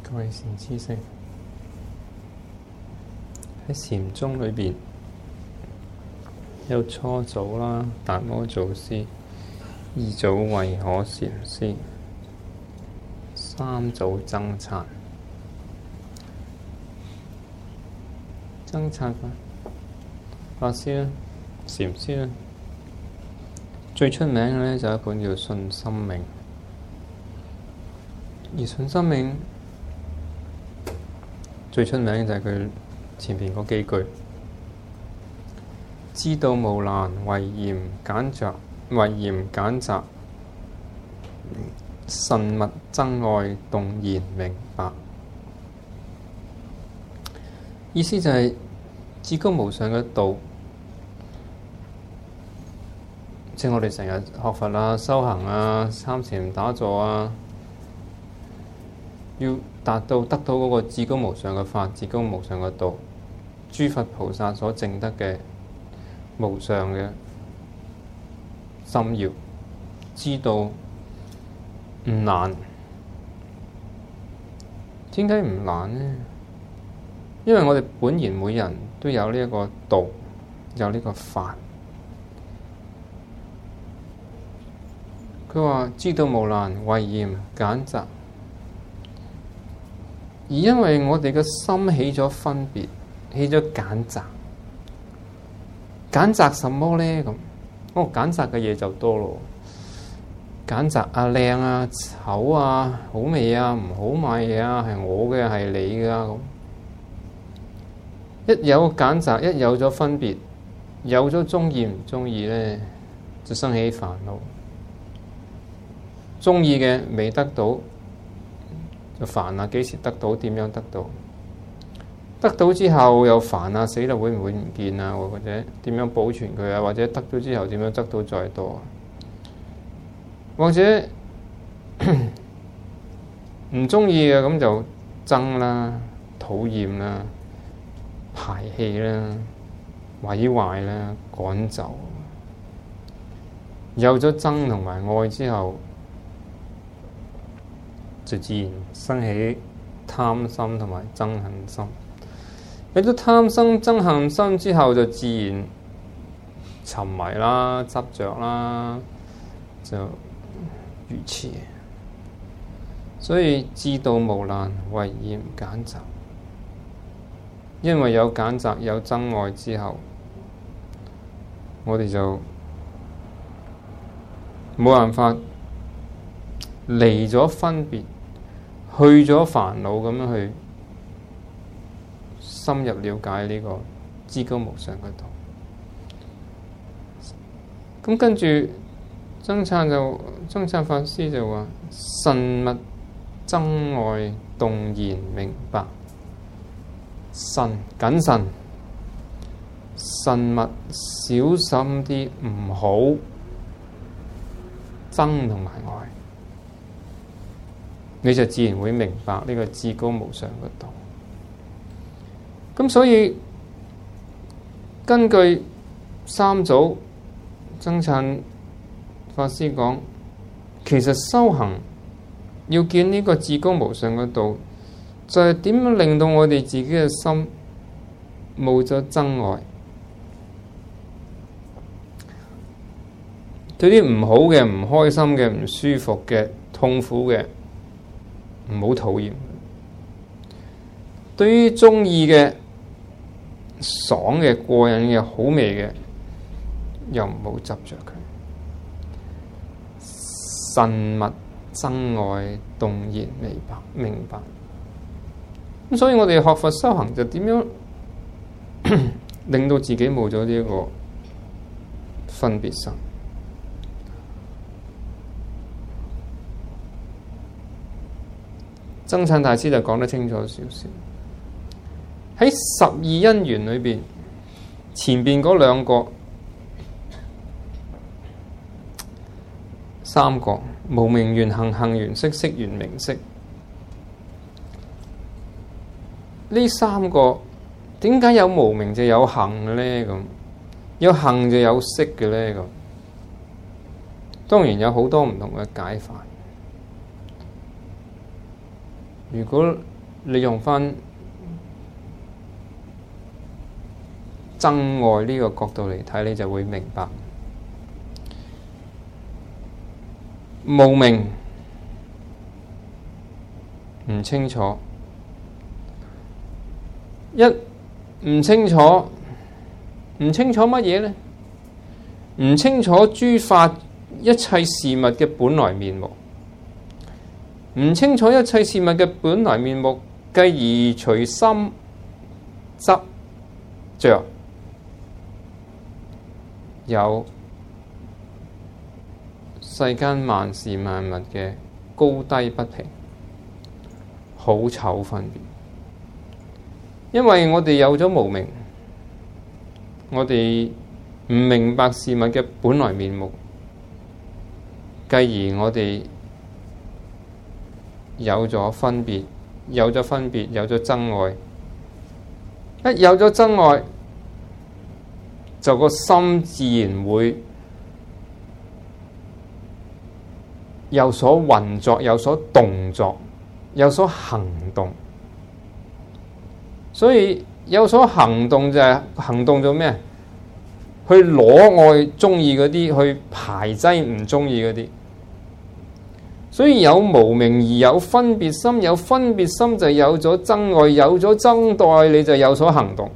各位善知識，喺禪宗裏邊有初祖啦，達摩祖師；二祖慧可禪師；三祖僧璨。僧璨法師啦，禪師啦，最出名嘅咧就一本叫《信心銘》，而《信心銘》最出名就係佢前邊嗰幾句：知道無難，唯嫌揀擇，慎勿爭愛，動然明白。意思就係至高無上嘅道，即係我哋成日學佛啊、修行啊、參禪打坐啊，要得到嗰個至高無上嘅法、至高無上嘅道，諸佛菩薩所證得嘅無上嘅心要，知道唔難。點解唔難呢？因為我哋本然每人都有呢一個道，有呢個法。佢話知道無難，唯嫌揀擇。而因為我哋嘅心起咗分別，起咗揀擇，揀擇什麼呢？咁揀擇嘅嘢就多咯。揀擇啊，靚啊，醜啊，好味啊，唔好買嘢啊，係我嘅，係你嘅咁。一有揀擇，一有咗分別，有咗中意唔中意呢，就生起煩惱。中意嘅未得到，就煩啊！幾時得到？點樣得到？得到之後又煩啊！死啦！會唔會唔見啊？或者點樣保存佢啊？或者得咗之後點樣得到再多啊？或者唔中意嘅咁就憎啦、討厭啦、排氣啦、毀壞啦、趕走。有咗憎同埋愛之後，就自然生起貪心同埋憎恨心。有咗貪心、憎恨心之後，就自然沉迷啦、執着啦，就如此。所以知道無難，唯嫌揀擇。因為有揀擇、有憎愛之後，我哋就冇辦法離咗分別，去咗煩惱咁樣去深入了解呢個至高無上嘅道。咁跟住僧璨法師就話：慎勿爭愛，動然明白。謹慎，慎勿小心啲，唔好憎同埋愛，你就自然會明白呢個至高無上嘅道。咁所以根據三祖僧璨法師講，其實修行要見呢個至高無上嘅道，就係點樣令到我哋自己嘅心冇咗憎愛，對啲唔好嘅、唔開心嘅、唔舒服嘅、痛苦嘅，唔好討厭；對於鍾意嘅、爽嘅、過癮嘅、好味嘅，又唔好執着佢。慎勿爭愛，動然明白。咁所以我哋學佛修行就點樣令到自己冇咗呢一個分別心。僧璨大師就講得清楚少少。喺十二因緣裏邊，前邊嗰兩個、三個無明緣行，行緣識，識緣名色。呢三個點解有無明就有行嘅咧？咁有行就有識嘅咧？咁當然有好多唔同嘅解法。如果你用翻憎愛呢個角度嚟睇，你就會明白無明唔清楚，唔清楚乜嘢呢？唔清楚諸法一切事物嘅本來面目，唔清楚一切事物嘅本來面目，繼而隨心執着，有世間萬事萬物嘅高低不平，好醜分別。因為我哋有咗無明，我哋唔明白事物嘅本來面目，繼而我哋有咗分別，有咗憎愛。一有咗憎愛，就個心自然會有所運作，有所動作，有所行動。所以有所行動就係行動做咩？去攞愛中意嗰啲，去排擠唔中意嗰啲。所以有無明而有分別心，有分別心就有咗憎愛，有咗憎愛你就有所行動。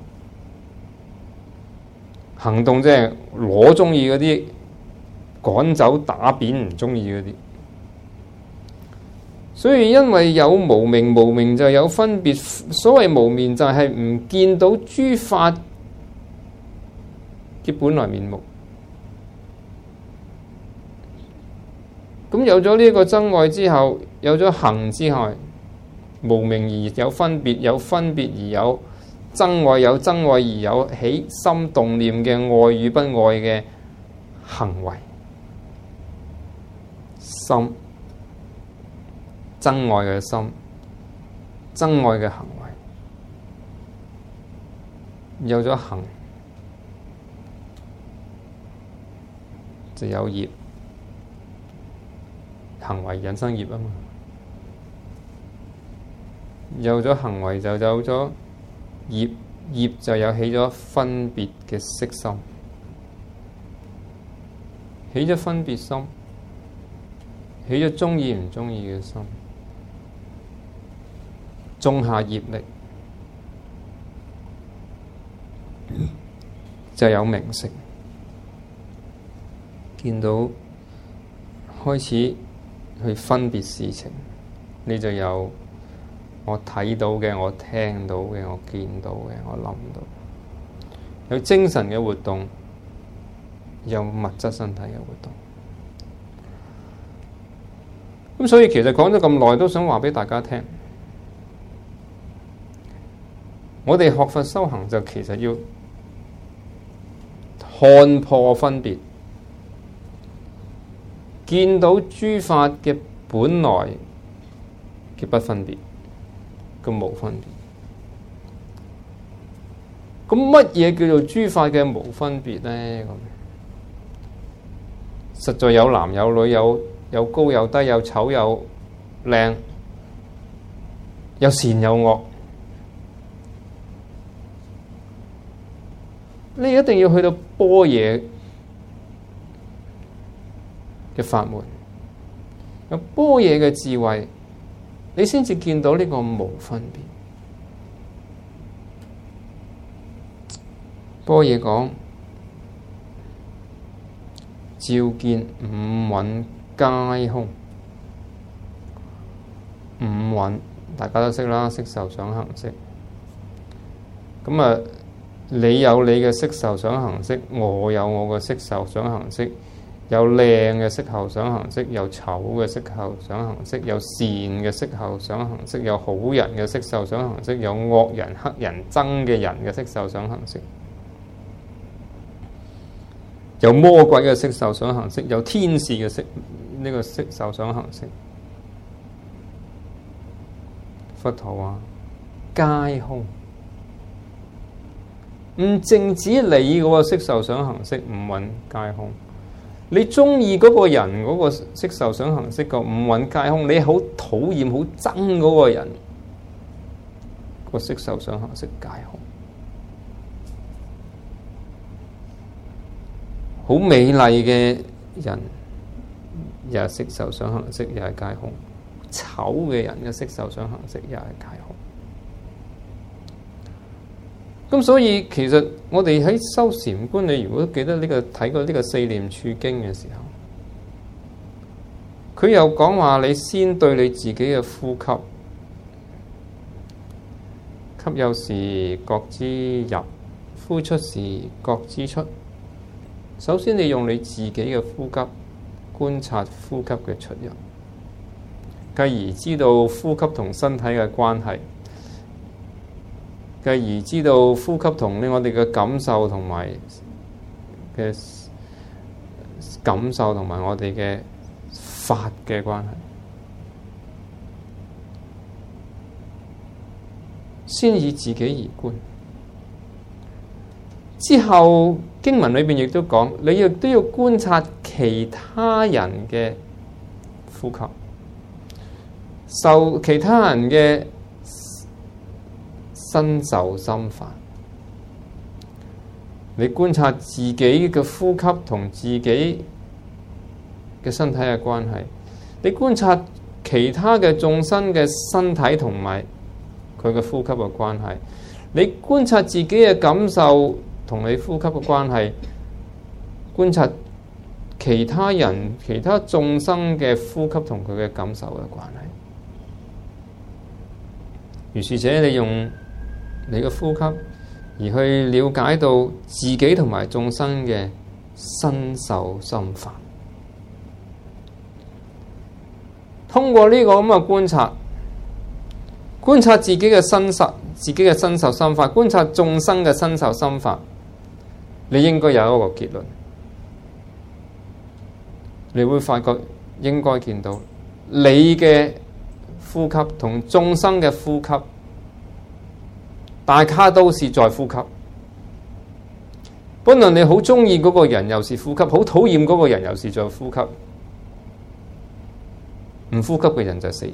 行動即係攞中意嗰啲，趕走打扁唔中意嗰啲。所以因為有無明，無明就有分別。所謂無明就係唔見到諸法嘅本來面目。咁有咗呢個憎愛之後，有咗行之後，無明而有分別，有分別而有憎愛，有憎愛而有起心動念嘅愛與不愛嘅行為。心憎愛嘅心，憎愛嘅行為，有咗行就有業，行為引生業啊嘛。有咗行為就有咗業，業就有起咗分別嘅色心，起咗分別心，起咗中意唔中意嘅心。種下業力，就有名色。見到開始去分別事情，你就有我睇到嘅，我聽到嘅，我見到嘅，我諗到。有精神嘅活動，有物質身體嘅活動。咁所以其實講咗咁耐，都想話俾大家聽。我哋學佛修行就其實要看破分別，見到諸法嘅本來嘅不分別，個無分別。咁乜嘢叫做諸法嘅無分別呢？咁實在有男有女，有高有低，有醜有靚，有善有惡。你一定要去到般若嘅法門，有般若嘅智慧，你先至見到呢個無分別。般若講照見五蘊皆空，五蘊大家都識啦，色受想行識。咁啊，你有你嘅色受想行識，我有我嘅色受想行識，有靚嘅色受想行識，有醜嘅色受想行識，有善嘅色受想行識，有好人嘅色受想行識，有惡人、黑人、憎嘅人嘅色受想行識，有魔鬼嘅色受想行識，有天使嘅色受想行識。佛陀話皆空。唔淨止你嗰個色受想行識五蘊皆空，你中意嗰個人嗰個色受想行識個五蘊皆空，你好討厭好憎嗰個人， 個色受想行識皆空。好美麗嘅人，又係色受想行識，又係皆空；醜嘅人嘅色受想行識，又係皆空。咁所以其實我哋喺修禪觀，你如果記得呢個睇過呢個四念處經嘅時候，佢又講話你先對你自己嘅呼吸，吸有時覺知入，呼出時覺知出。首先你用你自己嘅呼吸觀察呼吸嘅出入，繼而知道呼吸同身體嘅關係，繼而知道呼吸同我哋嘅感受同埋嘅感受同埋我哋嘅法嘅關係，先以自己而觀。之後經文裏邊亦都講，你亦都要觀察其他人嘅呼吸，受其他人嘅身受心法。你觀察自己嘅呼吸同自己嘅身體嘅關係，你觀察其他嘅眾生嘅身體同埋佢嘅呼吸嘅關係，你觀察自己嘅感受同你呼吸嘅關係，觀察其他人、其他眾生嘅呼吸同佢嘅感受嘅關係。如是者，你用你嘅呼吸而去了解到自己同埋眾生嘅身受心法。通過呢個咁嘅觀察自己嘅身受心法，觀察眾生嘅身受心法，你應該有一個結論，你會發覺應該見到你嘅呼吸同眾生嘅呼吸，大家都是在呼吸。不論你好中意嗰個人又是呼吸，好討厭嗰個人又是在呼吸，唔呼吸嘅人就死咗。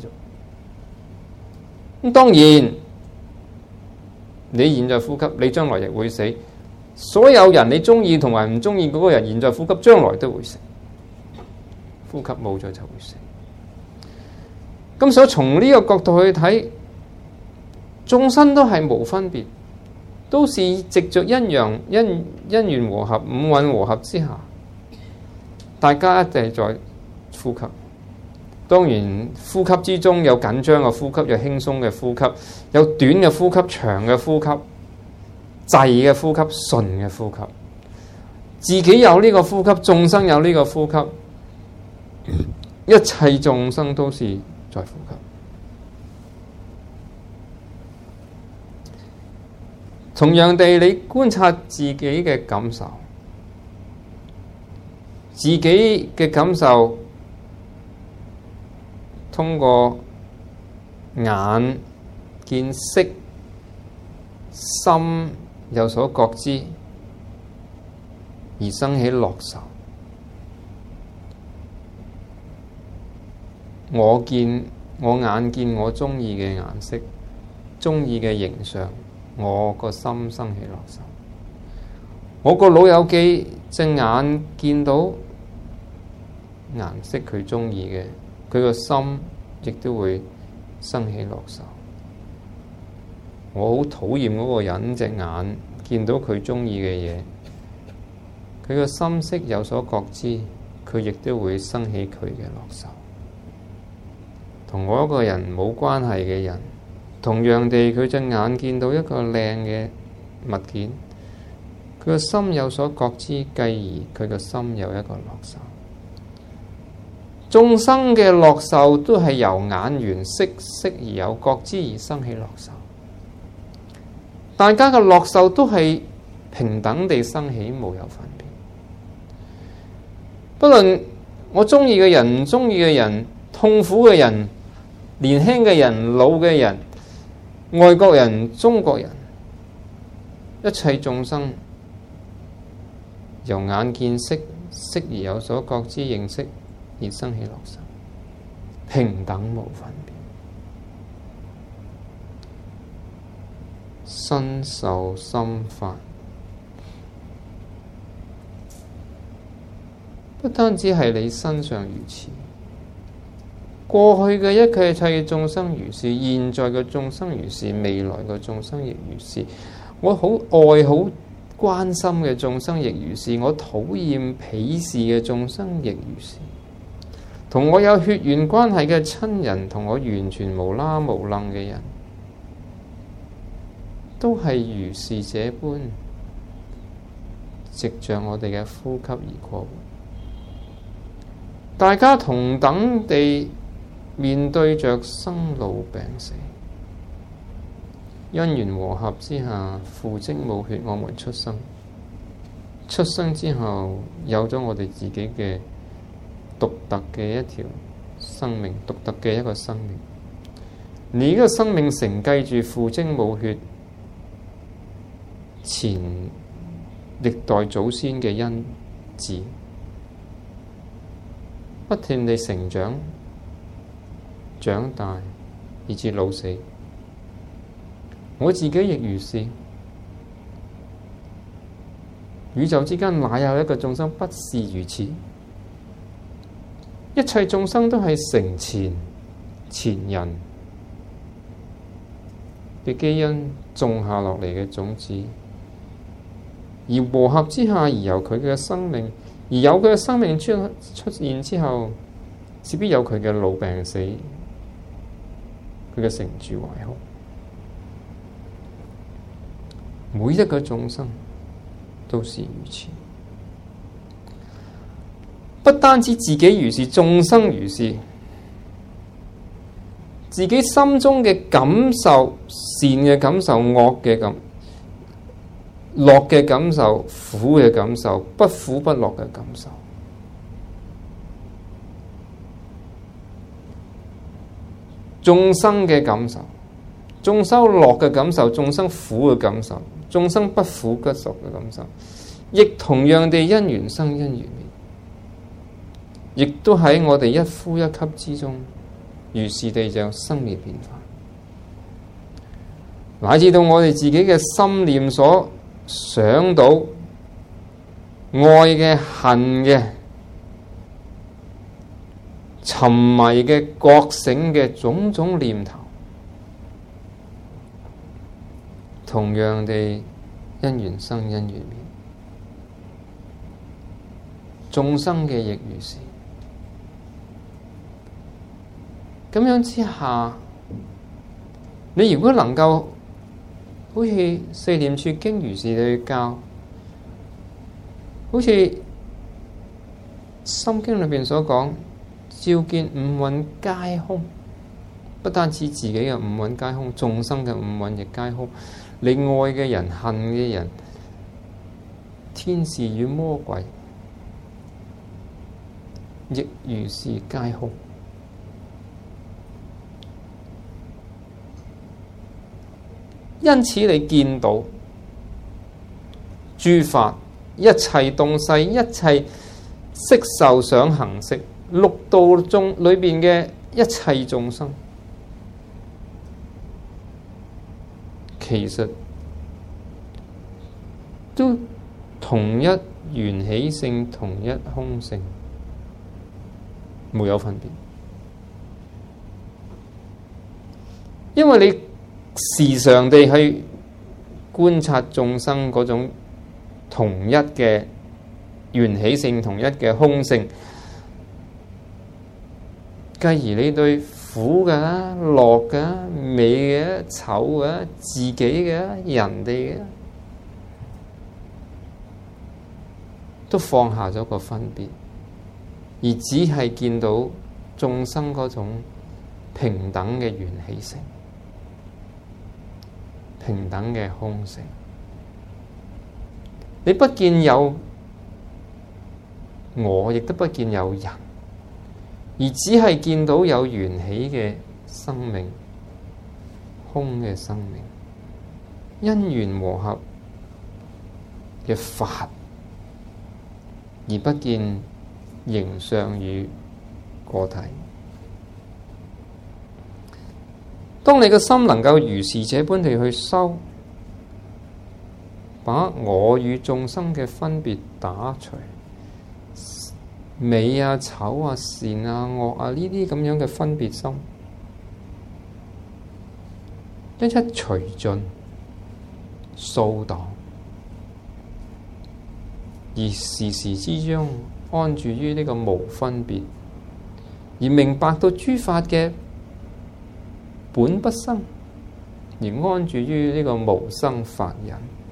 咁當然，你現在呼吸，你將來亦會死。所有人你中意同埋唔中意嗰個人，現在呼吸，將來都會死。呼吸冇咗就會死。咁所以從呢個角度去睇，眾生都係無分別，都是藉着因緣和合、五蘊和合之下，大家一齊在呼吸。當然，呼吸之中有緊張嘅呼吸，有輕鬆嘅呼吸，有短嘅呼吸、長嘅呼吸，滯嘅呼吸、順嘅呼吸。自己有呢個呼吸，眾生有呢個呼吸，一切眾生都是在呼吸。同樣地，你觀察自己嘅感受，自己嘅感受通過眼見色，心有所覺知，而生起樂受。我眼見我中意嘅顏色，中意嘅形象，我個心生起樂受。我個老友記隻眼見到顏色佢中意嘅，佢個心亦都會生起樂受。我好討厭嗰個人隻眼見到佢中意嘅嘢，佢個心識有所覺知，佢亦都會生起佢嘅樂受。同我一個人冇關係嘅人，同樣地，佢隻眼見到一個靚嘅物件，佢個心有所覺知，繼而佢個心有一個樂受。眾生嘅樂受都係由眼緣色而有覺知而生起樂受，大家嘅樂受都係平等地生起，冇有分別。不論我中意嘅人、唔中意嘅人、痛苦嘅人、年輕嘅人、老嘅人、外國人、中國人，一切眾生由眼見色，色而有所覺知認識而生起樂受，平等無分別。 身受心法，不單止係你身上如此，過去嘅一切眾生如是，現在嘅眾生如是，未來嘅眾生亦如是。我好愛好關心嘅眾生亦如是，我討厭鄙視嘅眾生亦如是。同我有血緣關係嘅親人，同我完全無啦無楞嘅人，都係如是這般，藉着我哋嘅呼吸而過活。大家同等地面對着生老病死，因緣和合之下，父精母血，我們出生。出生之後，有咗我哋自己嘅獨特嘅一條生命，獨特嘅一個生命。你呢個生命承繼住父精母血前歷代祖先嘅因子，不斷地成長、長大，以至老死。我自己亦如是。宇宙之間哪有一個眾生不是如此？一切眾生都係承前人嘅基因種下落嚟嘅種子，而和合之下，而由佢嘅生命，而有佢嘅生命出現之後，勢必有佢嘅老病死，佢嘅成住壞空。每一個眾生都是如此，不單止自己如是，眾生如是。自己心中嘅感受，善嘅感受，惡嘅感，樂嘅感受，苦嘅感受，不苦不樂嘅感受，眾生嘅感受，眾生樂嘅感受，眾生苦嘅感受，眾生不苦不樂嘅感受，亦同樣地因緣生因緣滅，亦都喺我哋一呼一吸之中，如是地就生滅變化，乃至到我哋自己嘅心念所想到愛嘅、恨嘅、沉迷嘅、覺醒嘅種種念頭，同樣地因緣生因緣滅，眾生嘅亦如是。咁樣之下，你如果能夠好似四念處經如是地去教，好似心經裏邊所講，照見五蘊皆空，不單止自己嘅五蘊皆空，眾生嘅五蘊亦皆空。你愛嘅人、恨嘅人、天使與魔鬼，亦如是皆空。因此你見到諸法一切東西，一切色受想行識，六道中裏邊嘅一切眾生，其實都同一緣起性，同一空性，沒有分別。因為你時常地去觀察眾生嗰種同一嘅緣起性，同一嘅空性，繼而你對苦嘅、樂嘅、美嘅、醜嘅、自己嘅、人哋嘅，都放下咗個分別，而只係見到眾生嗰種平等嘅緣起性，平等嘅空性。你不見有我，亦都不見有人，而只係見到有緣起嘅生命，空嘅生命，因緣和合嘅法，而不見形相與個體。當你嘅心能夠如是這般地去修， 把我與眾生嘅分別打除，美啊、醜啊、善啊、惡啊呢啲咁樣嘅分別心，一一除盡、掃蕩，而時時之中安住於呢個無分別，而明白到諸法嘅本不生，而安住於呢個無生法忍。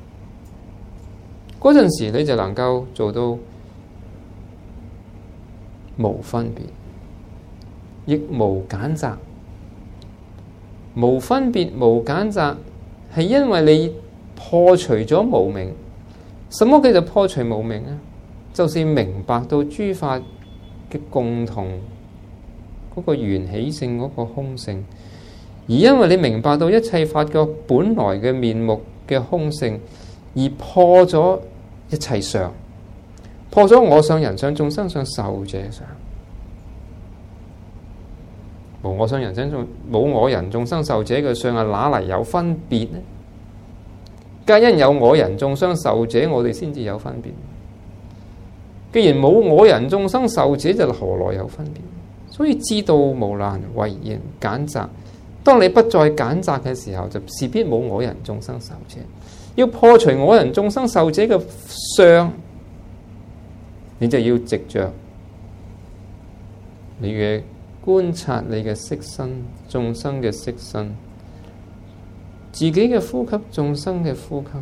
嗰陣時你就能夠做到無分別，亦無揀擇。無分別、無揀擇，係因為你破除咗無明。什麼叫做破除無明啊？就是明白到諸法嘅共同嗰個緣起性、嗰個空性。而因為你明白到一切法嘅本來嘅面目嘅空性，而破咗一切相，破咗我相、人相、眾生相、壽者相。無我相、人相、冇我人眾生壽者嘅相啊，哪嚟有分別呢？皆因有我人眾生壽者，我哋先至有分別。既然冇我人眾生壽者，就何來有分別？所以知道無難，唯然揀擇。當你不再揀擇嘅時候，就勢必冇我人眾生壽者。要破除我人眾生壽者嘅相，你就要藉着你嘅觀察，你嘅色身、眾生嘅色身，自己嘅呼吸、眾生嘅呼吸，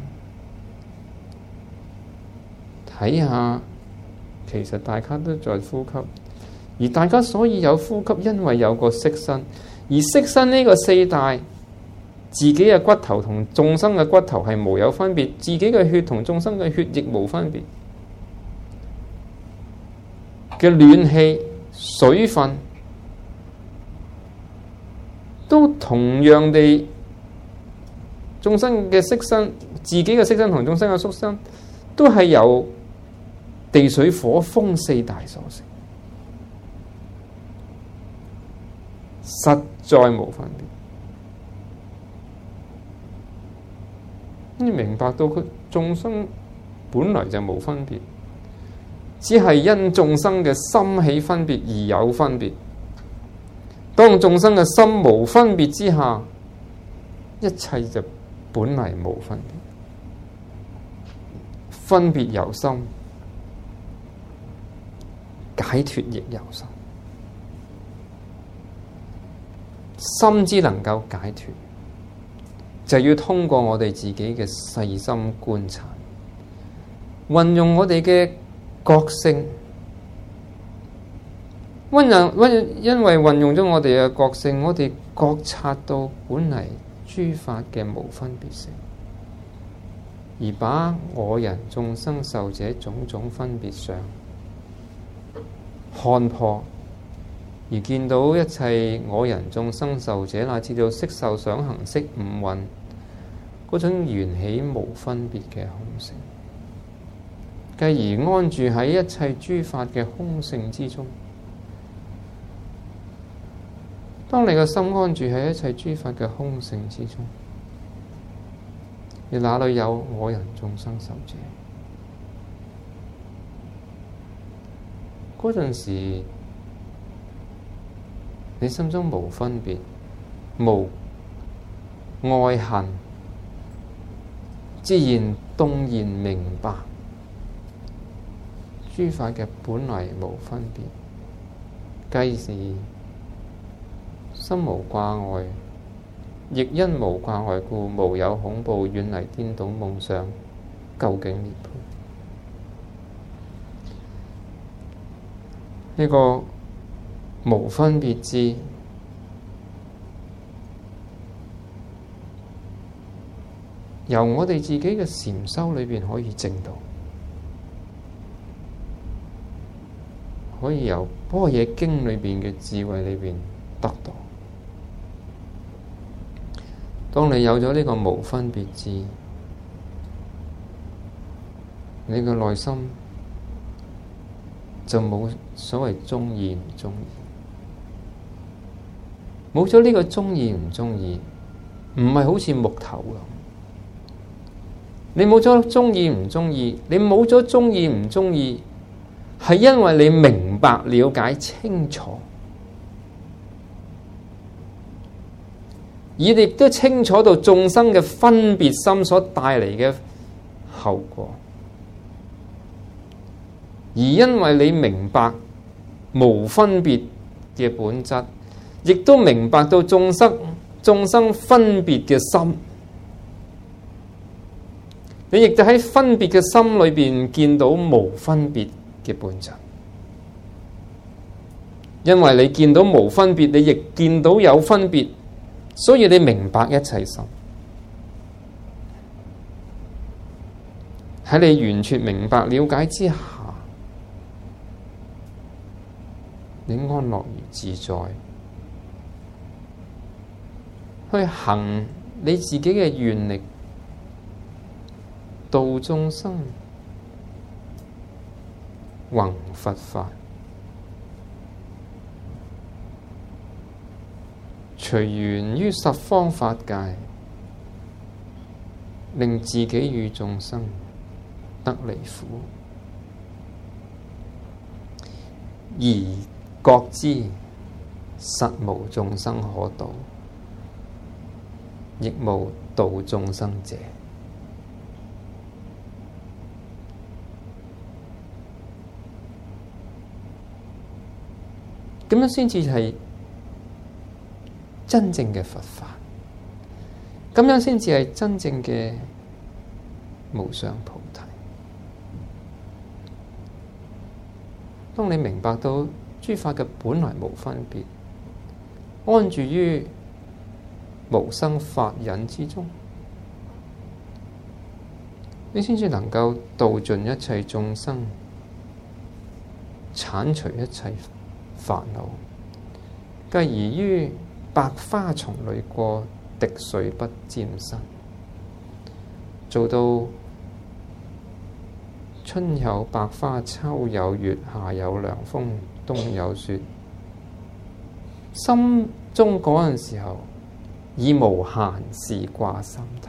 睇下其實大家都在呼吸，而大家所以有呼吸，因為有個色身，而色身呢個四大，自己嘅骨頭同眾生嘅骨頭係無有分別，自己嘅血同眾生嘅血亦無分別嘅暖氣、水分，都同樣地，眾生嘅色身、自己嘅色身同眾生嘅宿身，都係由地水火風四大所成，實在無分別。你明白到佢眾生本來就無分別，只係因眾生嘅心起分別而有分別。當眾生嘅心無分別之下，一切就本嚟無分別。分別由心，解脫亦由心。心之能夠解脫，就要通過我哋自己嘅細心觀察，運用我哋嘅覺性，因為運用咗我哋嘅覺性，我哋覺察到本嚟諸法嘅無分別性，而把我人眾生壽者種種分別相看破，而見到一切我人眾生壽者，乃至到色受想行識五蘊嗰種緣起無分別嘅空性，繼而安住喺一切諸法嘅空性之中。當你個心安住喺一切諸法嘅空性之中，你哪裏有我人眾生壽者？嗰陣時，你心中無分別，無愛恨，自然動然明白諸法嘅本來無分別，繼時心無掛礙，亦因無掛礙故，無有恐怖，遠離顛倒夢想，究竟涅槃。呢個無分別智，由我哋自己嘅禪修裏邊可以證到，可以由般若經裏邊嘅智慧裏邊得到。當你有咗呢個無分別智，你嘅內心就冇所謂中意唔中意，冇咗呢個中意唔中意，唔係好似木頭咁， 你冇咗中意唔中意，你冇咗中意唔中意，係因為你明白了解清楚，而亦都清楚到眾生嘅分別心所帶嚟嘅後果。而因為你明白無分別嘅本質，亦都明白到眾生分別嘅心，你亦都喺分別嘅心裏邊見到無分別嘅本質。因為你見到無分別，你亦見到有分別，所以你明白一切心。喺你完全明白了解之下，你安樂而自在，去行你自己嘅願力，度眾生，弘佛法，隨緣於十方法界，令自己與眾生得離苦，而覺知實無眾生可度，亦無度眾生者。咁樣先至係真正嘅佛法，咁樣先至係真正嘅無上菩提。當你明白到諸法嘅本來無分別，安住於無生法忍之中，你先至能夠度盡一切眾生，剷除一切煩惱，繼而於百花叢裏過，滴水不沾身，做到春有百花，秋有月，夏有涼風，冬有雪。心中嗰陣時候，以無閒事掛心頭，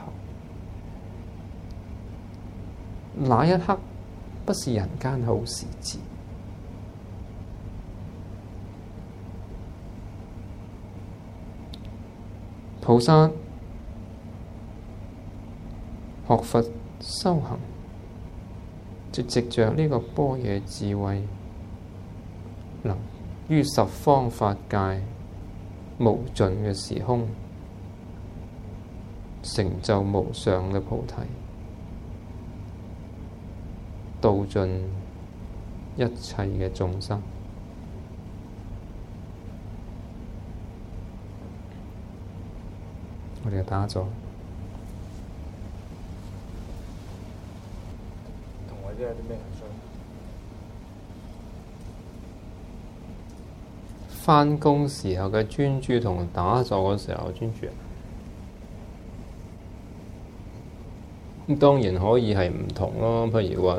那一刻不是人間好時節。菩薩學佛修行，就藉着呢個般若智慧，能於十方法界無盡嘅時空，成就無上嘅菩提，度盡一切嘅眾生。我哋打坐， 同我啲有啲咩想？ 返工時候嘅專注同打坐嘅時候嘅專注，咁當然可以係唔同咯。譬如話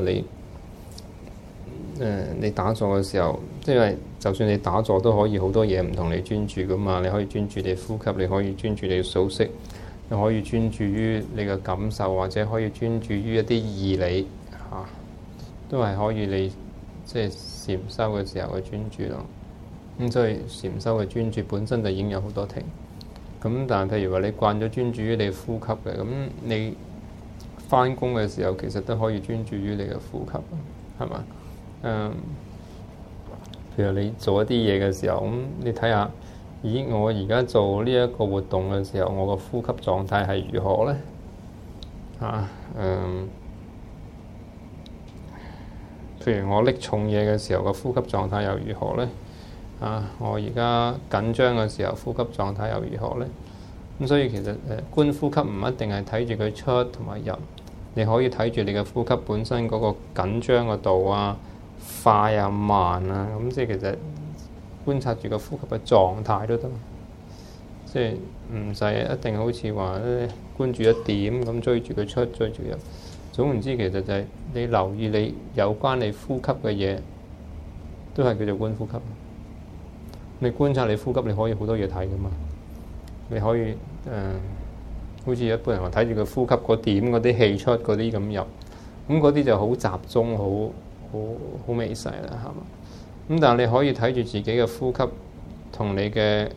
你打坐嘅時候，即係就算你打坐都可以好多嘢唔同你專注噶嘛。你可以專注你呼吸，你可以專注你數息，你可以專注於你嘅感受，或者可以專注於一啲義理嚇，都係可以你即係禪修嘅時候嘅專注咯。咁所以禪修嘅專注本身就已經有好多停。咁但係譬如話你慣咗專注於你呼吸嘅，咁你返工嘅時候其實都可以專注於你嘅呼吸，係嘛？譬如你做一啲嘢嘅時候，咁你睇下，咦？我而家做呢一個活動嘅時候，我個呼吸狀態係如何咧？譬如我拎重嘢嘅時候，個呼吸狀態又如何咧？我而家緊張嘅時候，呼吸狀態又如何咧？咁所以其實觀呼吸唔一定係睇住佢出同埋入，你可以睇住你嘅呼吸本身嗰個緊張嘅度啊、快啊、慢啊，咁即係其實觀察住個呼吸嘅狀態都得，即係唔使一定好似話觀住一點咁追住佢出、追住入。總言之，其實就係你留意你有關你呼吸嘅嘢，都係叫做觀呼吸。你觀察你呼吸，你可以好多嘢睇噶嘛。你可以好似一般人話睇住佢呼吸嗰點嗰啲氣出嗰啲咁入，咁嗰啲就好集中，好微細啦，係嘛？咁但係你可以睇住自己嘅呼吸同你嘅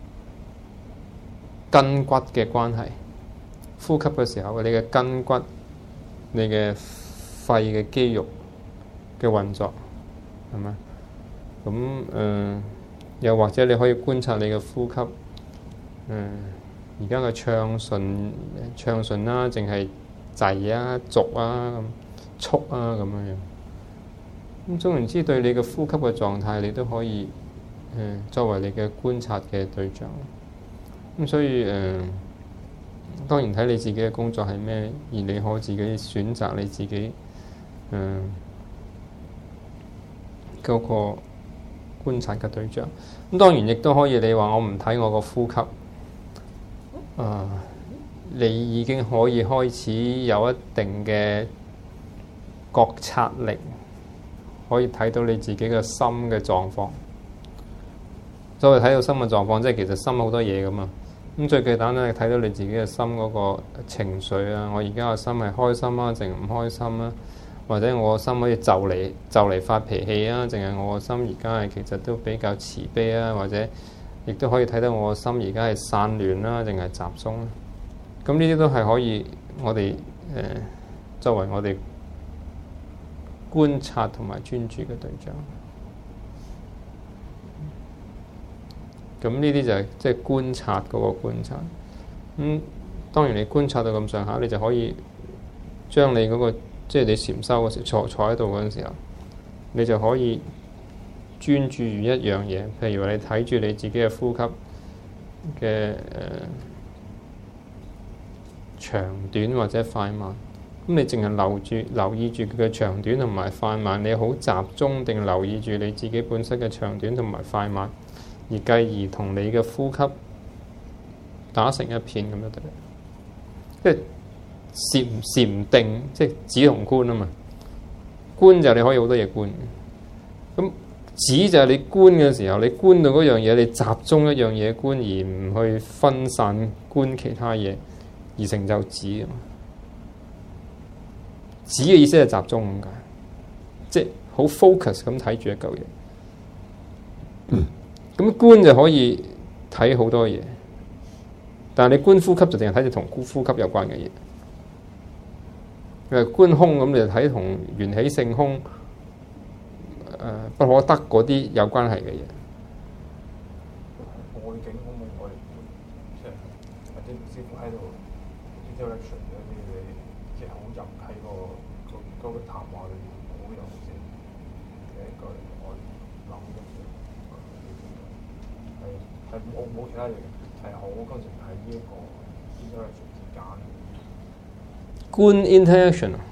筋骨嘅關係。呼吸嘅時候，你嘅筋骨、你嘅肺嘅肌肉嘅運作係咪？咁又或者你可以觀察你嘅呼吸，而家嘅暢順啦，淨係滯啊、續啊、咁速啊咁樣樣。咁總言之，對你嘅呼吸嘅狀態，你都可以作為你嘅觀察嘅對象。咁所以當然睇你自己嘅工作係咩，而你可自己選擇你自己嗰個觀察嘅對象。咁當然亦都可以，你話我唔睇我個呼吸，你已經可以開始有一定嘅覺察力，可以睇到你自己嘅心嘅狀況。所謂睇到心嘅狀況，即係其實心好多嘢㗎嘛。咁最簡單咧，睇到你自己嘅心嗰個情緒啊，我而家個心係開心啊，定唔開心啊？或者我個心可以就嚟發脾氣啊，定係我個心而家係其實都比較慈悲啊？或者亦都可以睇到我個心而家係散亂啦，定係集中咧？咁呢啲都係可以我哋作為我哋觀察同埋專注嘅對象。咁呢啲就係即係觀察嗰個觀察。當然你觀察到咁上下，你就可以將你嗰個即係你禪修嗰時坐喺度嗰陣時候，你就可以專注於一樣嘢。譬如話你睇住你自己嘅呼吸嘅長短或者快慢，咁你淨係留意住佢嘅長短同埋快慢，你好集中定留意住你自己本身嘅長短同埋快慢，而繼而同你嘅呼吸打成一片咁就得。即係禪定，即係止同觀啊嘛。觀就你可以好多嘢觀，咁止就係你觀嘅時候，你觀到嗰樣嘢，你集中一樣嘢觀，而唔去分散觀其他嘢，而成就止啊嘛。止嘅意思係集中咁解，即係好 focus 咁睇住一嚿嘢。咁觀就可以睇好多嘢，但係你觀呼吸就淨係睇住同呼吸有關嘅嘢。觀空咁，你就睇同緣起性空不可得嗰啲有關係嘅嘢。 外境可唔可以我哋即係或者師傅喺度 interaction 嗰啲你即係好入喺個談話裏面好有先嘅一句我諗嘅係冇其他嘢嘅，係好嗰陣喺呢一個 interaction 之間。 觀 interaction 啊，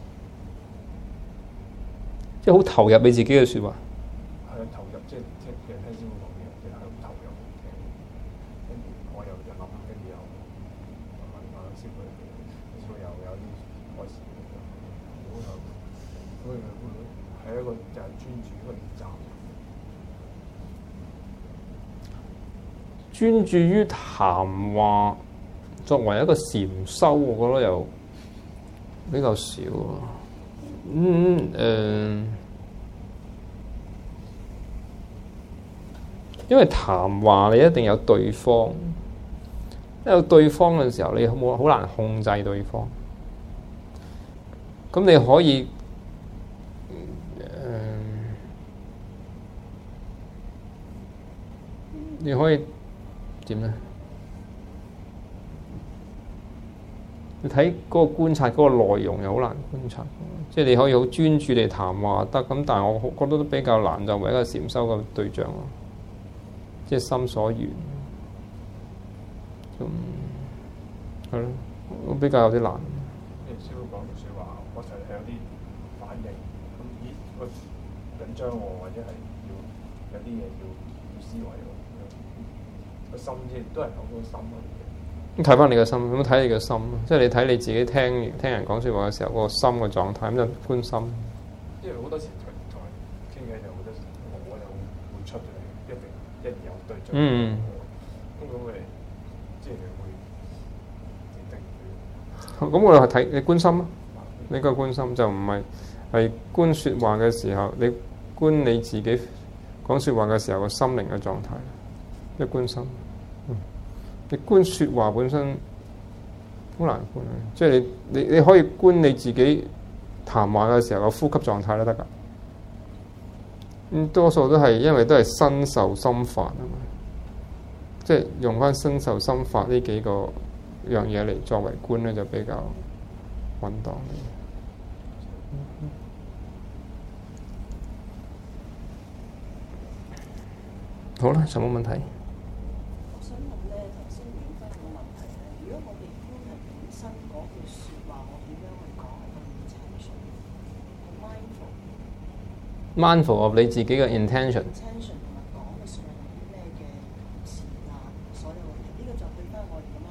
即係好投入你自己嘅説話。 係投入，即係聽師傅講嘢，即係好投入聽。跟住我又諗，跟住又問師傅又有啲開始咁係一個就係專注一個練習。 專注於談話作為一個禪修，我覺得又比較少啊。因為談話你一定有對方，有對方嘅時候，你好難控制對方。咁你可以你可以點咧？你睇嗰個觀察嗰個內容又好難觀察，即係你可以好專注地談話得，咁但係我覺得都比較難，就為一個禪修嘅對象咯，即係心所緣，咁係咯，比較有啲難。 師傅講嘅説話，我就係有啲反應，咁咦個緊張喎，或者係有啲嘢要思維喎，個心即係都係講個心嗰啲嘢。 咁睇翻你嘅心，咁睇你嘅心，即係你睇你自己聽人講説話嘅時候，個心嘅狀態，咁就觀心。 因為好多時同人傾偈就好多時，我就會出嚟，一有對象。咁佢即係會定咁我哋係睇你觀心咯，呢個觀心就唔係觀説話嘅時候，你觀你自己講説話嘅時候個心靈嘅狀態，即係觀心。你觀説話本身好難觀，即係你可以觀你自己談話嘅時候個呼吸狀態都得㗎。多數都係因為都係身受心法啊嘛，即係用翻身受心法呢幾個樣嘢嚟作為觀咧，就比較穩當啲。好啦，有冇問題？ 我想問咧，頭先點翻個問題咧？如果我哋觀係本身嗰句説話，我點樣去講係個 intention，係 mindful of 你自己嘅 intention。 intention 同埋講嘅説話有啲咩嘅詞啊，所有嘅嘢，呢個就對翻我哋嘅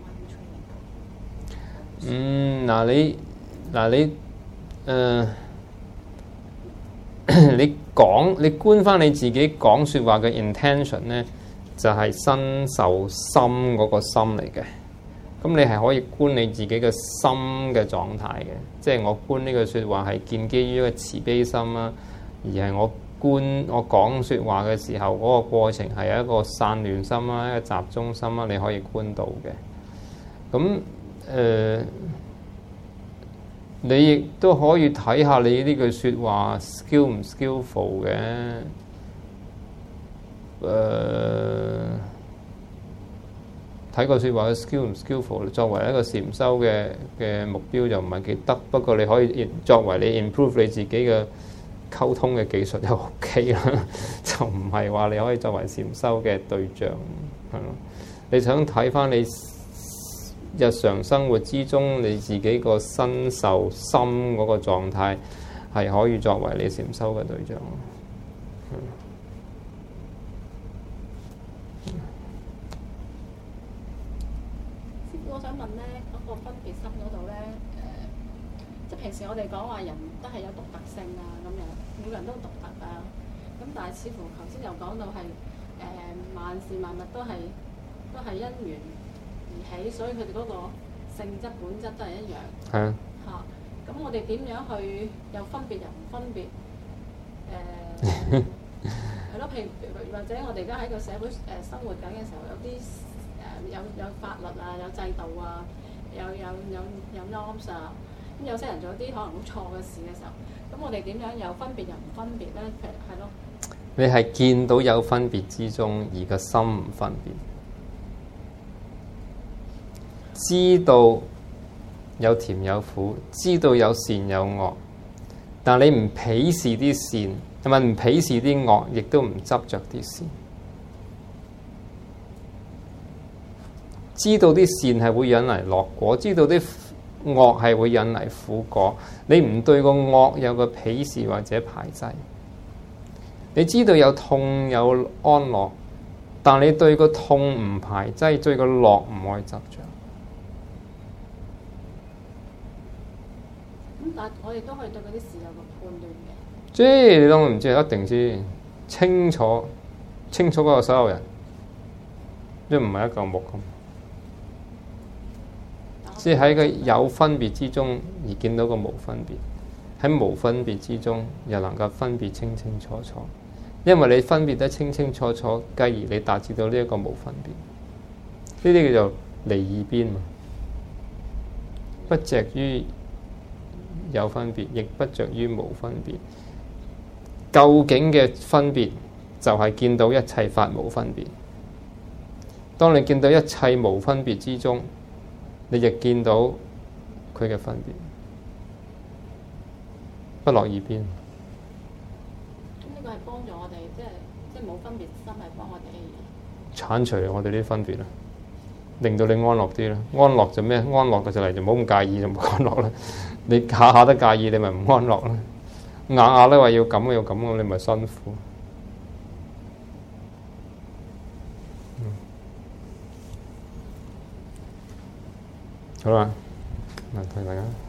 mind training。 你觀翻你自己講説話嘅 intention 咧，就係身受心嗰個心嚟嘅。咁你係可以觀你自己嘅心嘅狀態嘅，即係我觀呢個説話係建基於一個慈悲心啦，而係我講説話嘅時候嗰個過程係一個散亂心啦，一個集中心啦，你可以觀到嘅。咁你亦都可以睇下你呢句説話 skill 唔 skillful 嘅，睇個説話嘅 skill 唔 skillful，作為一個禪修嘅目標就唔係幾得。不過你可以作為你 improve 你自己嘅溝通嘅技術就 OK 啦，就唔係話你可以作為禪修嘅對象，係咯。你想睇翻你日常生活之中你自己個身受心嗰個狀態，係可以作為你禪修嘅對象。 師傅，我想問咧，嗰個分別心嗰度咧，即係平時我哋講話人都係有獨特性啊，咁樣每個人都獨特啊。咁但係似乎頭先又講到係萬事萬物都係因緣而起，所以佢哋嗰個性質本質都係一樣。 係啊。 嚇！咁我哋點樣去又分別又唔分別？係咯，譬如或者我哋而家喺個社會生活緊嘅時候，有啲有法律啊，有制度啊，有 norms 啊。咁有些人做啲可能好錯嘅事嘅時候，咁我哋點樣又分別又唔分別咧？譬如係咯。 你係見到有分別之中，而個心唔分別。知道有甜有苦，知道有善有惡，但你唔鄙視啲善，係咪唔鄙視啲惡，亦都唔執着啲善。知道啲善係會引嚟樂果，知道啲惡係會引嚟苦果，你唔對個惡有個鄙視或者排擠。你知道有痛有安樂，但你對個痛唔排擠，對個樂唔愛執着。 但係我哋都可以對嗰啲事有個判斷嘅。 即係你當我唔知，一定知清楚嗰個所有人，即唔係一嚿木咁。即係喺個有分別之中而見到個無分別，喺無分別之中又能夠分別清清楚楚。因為你分別得清清楚楚，繼而你達至到呢一個無分別。呢啲叫做離二邊嘛，不藉於有分別，亦不着於無分別。究竟嘅分別就係見到一切法無分別。當你見到一切無分別之中，你亦見到佢嘅分別，不落二邊。 咁呢個係幫助我哋，即係冇分別心係幫我哋剷除我哋啲分別啦，令到你安樂啲啦。安樂就咩？安樂嘅就嚟就唔好咁介意就冇安樂啦。你下下都介意，你咪唔安樂啦。硬硬都話要咁要咁，你咪辛苦。好啦，嗱，睇大家。